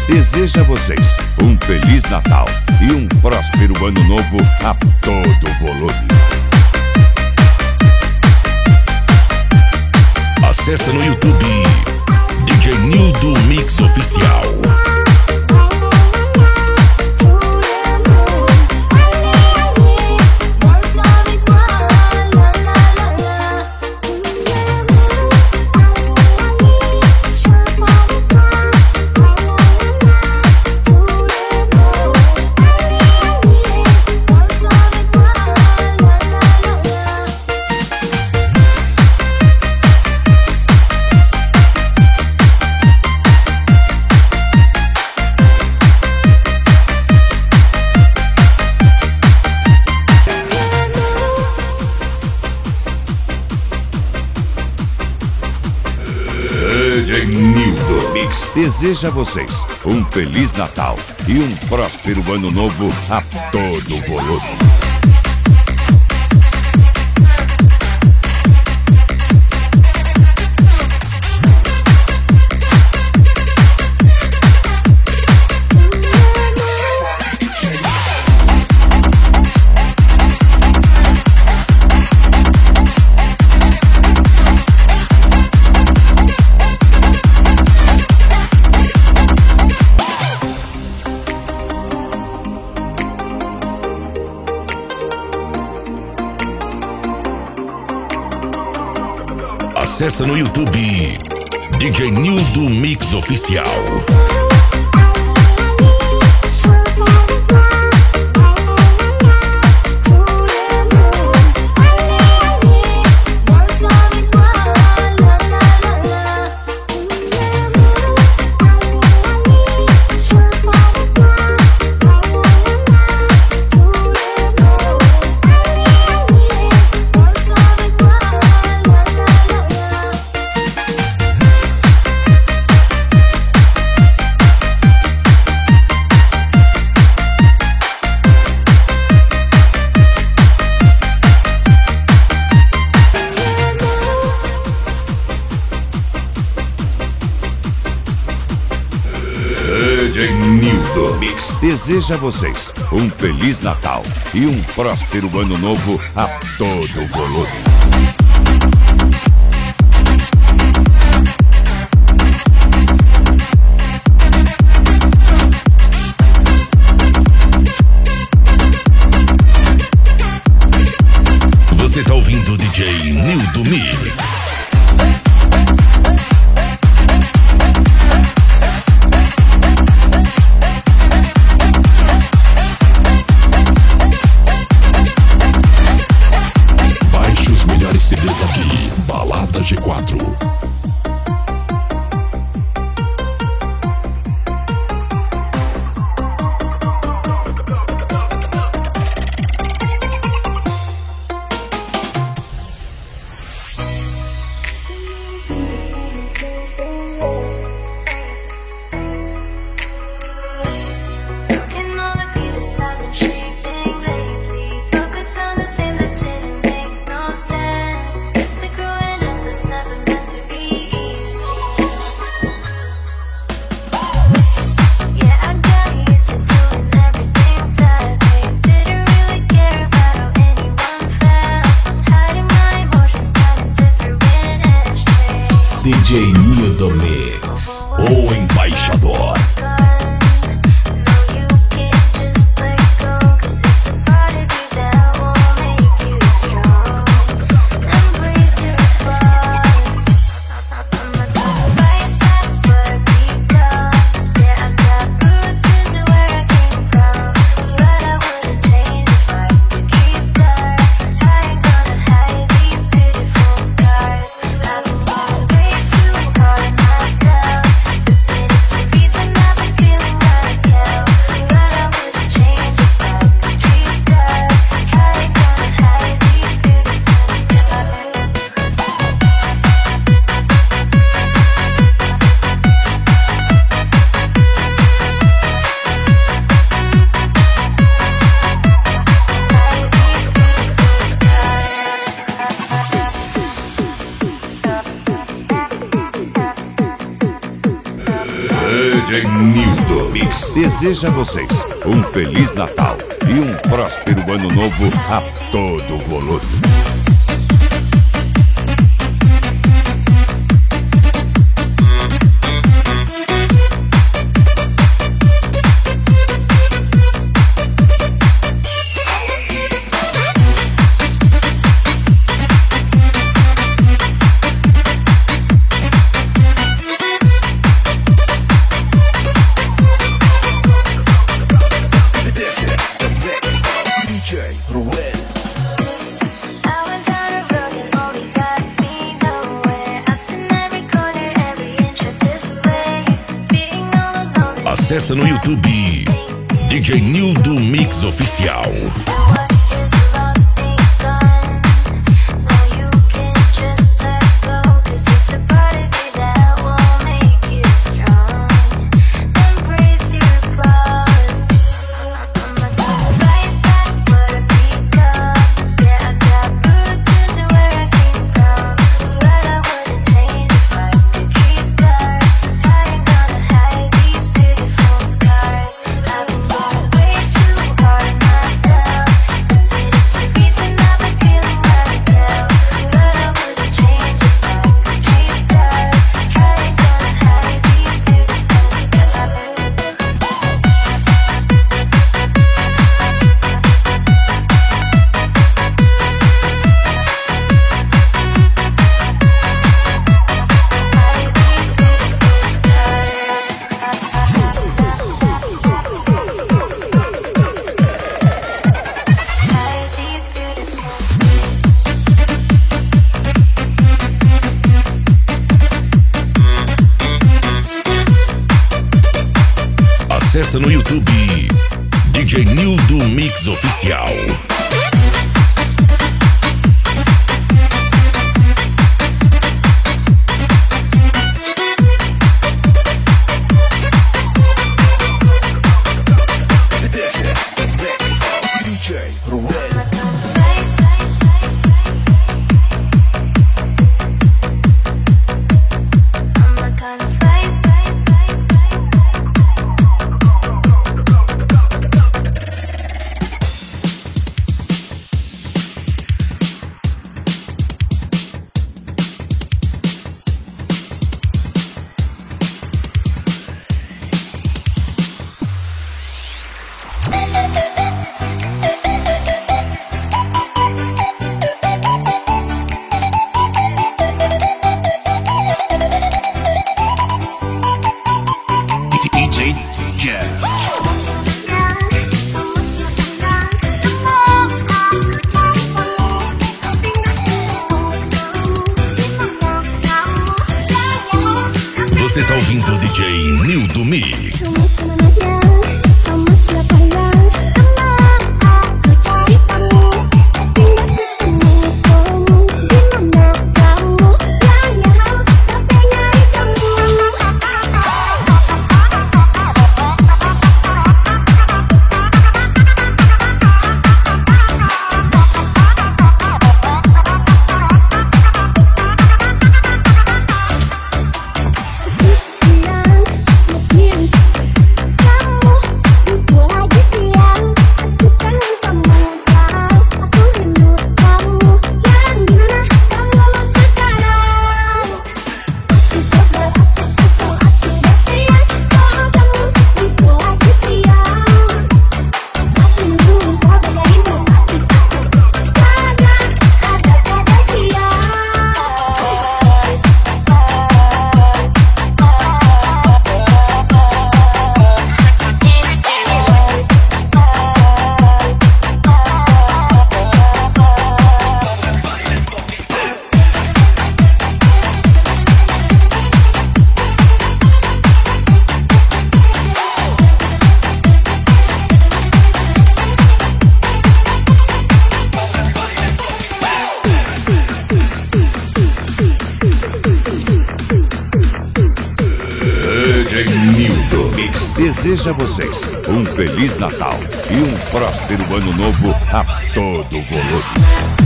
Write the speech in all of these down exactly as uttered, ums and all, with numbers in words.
deseja a vocês um Feliz Natal e um próspero Ano Novo a todo volume. Acesse no YouTube D J Nildo Mix Oficial. D J Nildo Mix deseja a vocês um Feliz Natal e um próspero Ano Novo a todo volume. Acesse no YouTube D J Nildo Mix Oficial. D J Nildo Mix deseja a vocês um Feliz Natal e um próspero Ano Novo a todo volume. Você tá ouvindo o D J Nildo Mix. C Ds aqui, Balada G quatro. D J Nildo Mix, o embaixador. Way too Mix deseja a vocês um Feliz Natal e um próspero Ano Novo a todo volume. Acesse no YouTube D J Nildo Mix Oficial. Acesse no YouTube D J Nildo Mix Oficial. Você tá ouvindo o D J Nildo Mix. D J Nildo Mix deseja a vocês um Feliz Natal e um próspero Ano Novo a todo volume.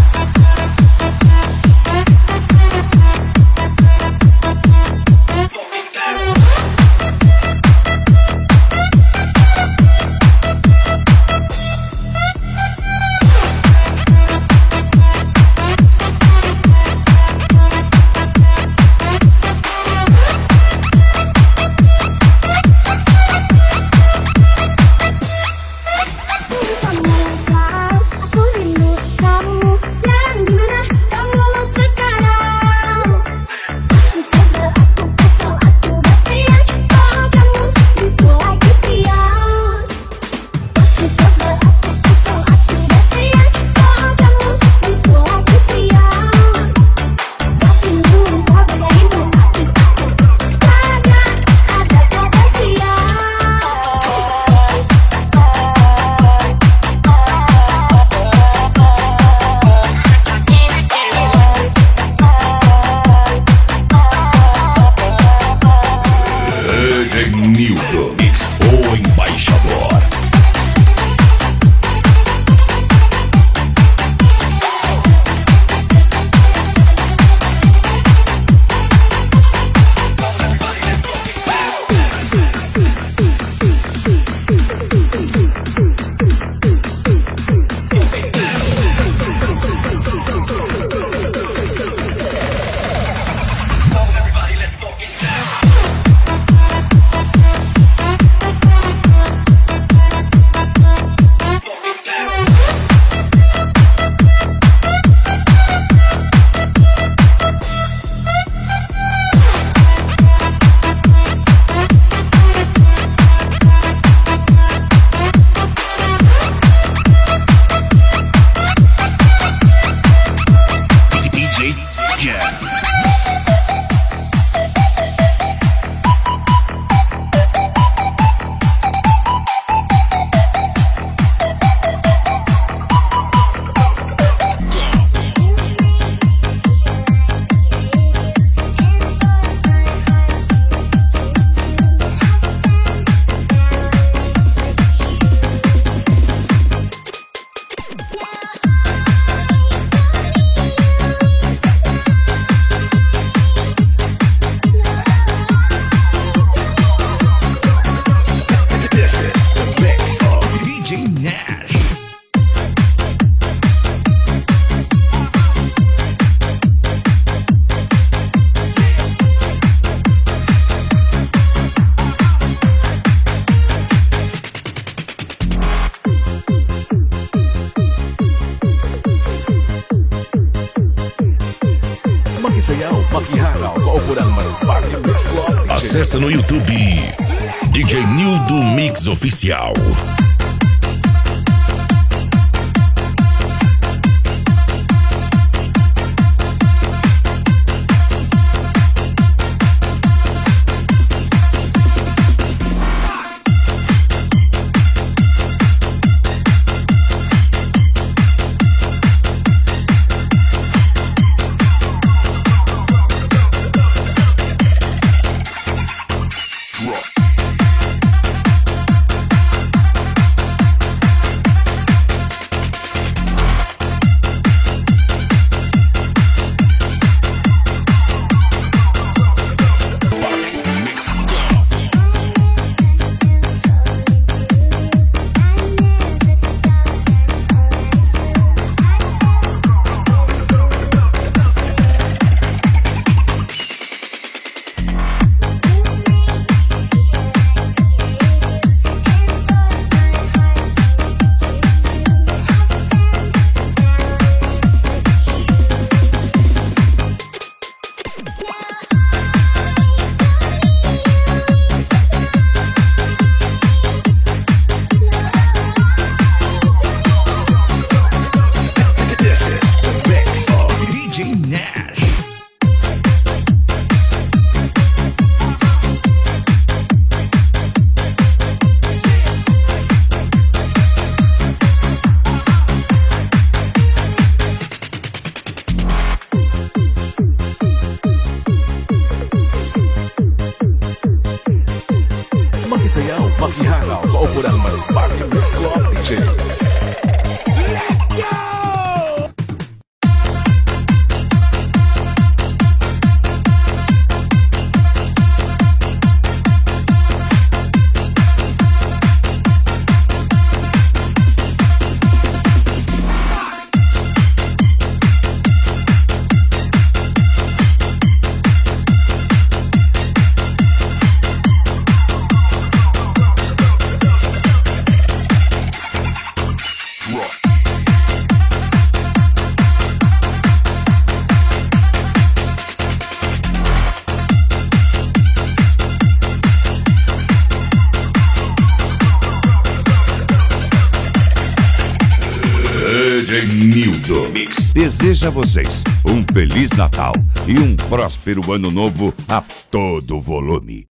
Makisayaw, makihangaw, kaupo ng mas bagong Mix Club D J. Acesse no YouTube D J Nildo Mix Oficial. Makisayaw, makihangaw, kaupo ng mas bagong Mix Club D J. D J Nildo Mix deseja a vocês um Feliz Natal e um próspero Ano Novo a todo volume.